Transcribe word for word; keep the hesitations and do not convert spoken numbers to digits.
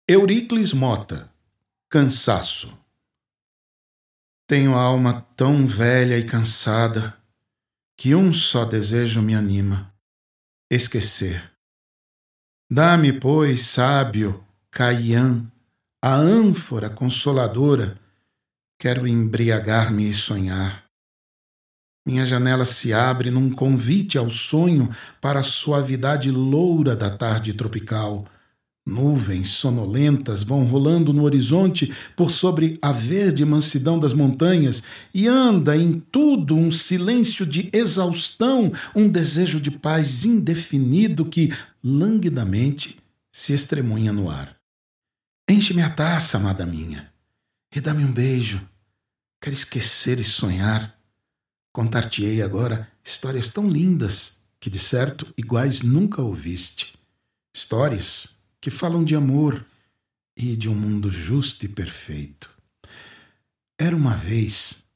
Euricles Mota, Cansaço. Tenho a alma tão velha e cansada que um só desejo me anima: esquecer. Dá-me, pois, sábio Caian, a ânfora consoladora, quero embriagar-me e sonhar. Minha janela se abre num convite ao sonho para a suavidade loura da tarde tropical. Nuvens sonolentas vão rolando no horizonte por sobre a verde mansidão das montanhas e anda em tudo um silêncio de exaustão, um desejo de paz indefinido que, languidamente, se estremunha no ar. Enche-me a taça, amada minha, e dá-me um beijo. Quero esquecer e sonhar. Contar-te-ei agora histórias tão lindas que, de certo, iguais nunca ouviste. Histórias que falam de amor e de um mundo justo e perfeito. Era uma vez